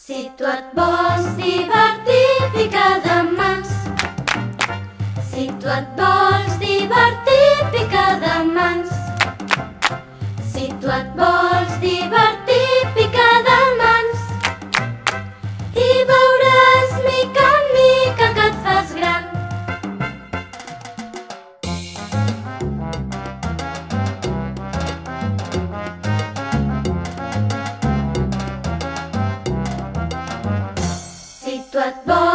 Si tu et vols divertir, pica de mans. Si tu et vols divertir, pica de mans. Si tu et vols divertir, pica de mans. I veuràs mica en mica que et fas gran. Si tu et vols